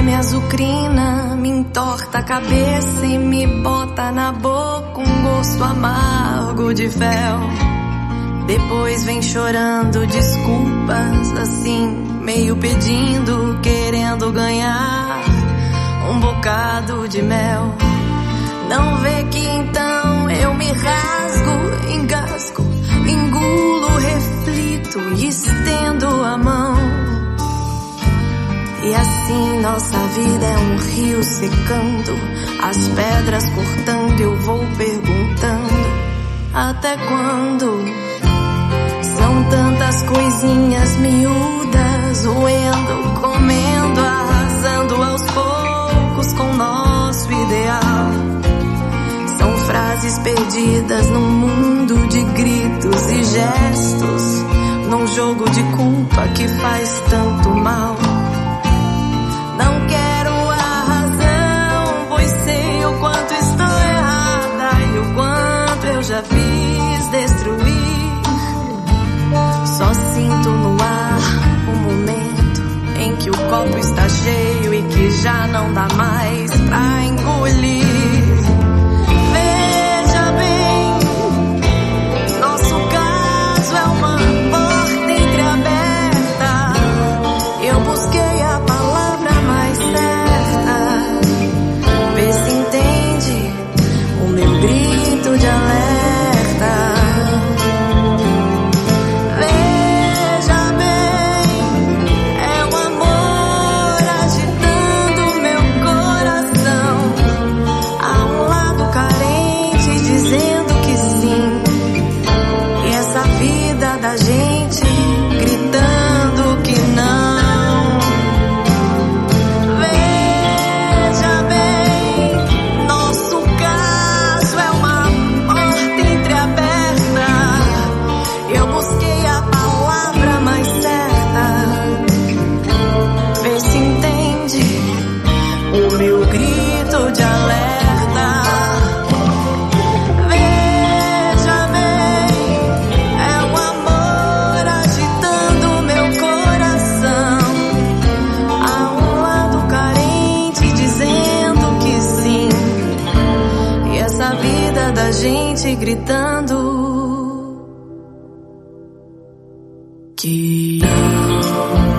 me azucrina, me entorta a cabeça e me bota na boca um gosto amargo de fel. Depois vem chorando desculpas, assim, meio pedindo, querendo ganhar um bocado de mel. Não vê que então eu me rasgo, engasgo, engulo, reflito e estendo a mão. E assim nossa vida é um rio secando, as pedras cortando, eu vou perguntando: até quando? São tantas coisinhas miúdas, roendo, comendo, arrasando aos poucos com nosso ideal. São frases perdidas num mundo de gritos e gestos, num jogo de culpa que faz tanto mal. Não quero a razão, pois sei o quanto estou errada e o quanto eu já fiz destruir. Só sinto no ar o momento em que o copo está cheio e que já não dá mais pra engolir. Veja bem, nosso caso é uma porta entreaberta. Eu busquei a palavra mais certa. Vê se entende o meu grito de alerta. Da gente gritando que não. Veja bem, nosso caso é uma porta entreaberta. Eu busquei a palavra mais certa. Vê se entende o meu grito de alerta. Da gente gritando que não.